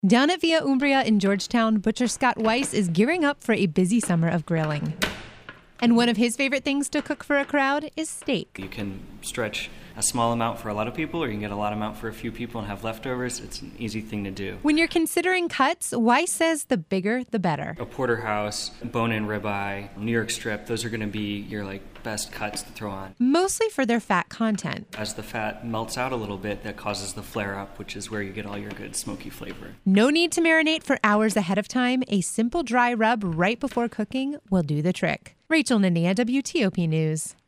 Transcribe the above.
Down at Via Umbria in Georgetown, butcher Scott Weiss is gearing up for a busy summer of grilling. And one of his favorite things to cook for a crowd is steak. You can stretch a small amount for a lot of people, or you can get a lot amount for a few people and have leftovers. It's an easy thing to do. When you're considering cuts, Weiss says the bigger, the better. A porterhouse, bone-in ribeye, New York strip, those are going to be your best cuts to throw on. Mostly for their fat content. As the fat melts out a little bit, that causes the flare-up, which is where you get all your good smoky flavor. No need to marinate for hours ahead of time. A simple dry rub right before cooking will do the trick. Rachel Nania, WTOP News.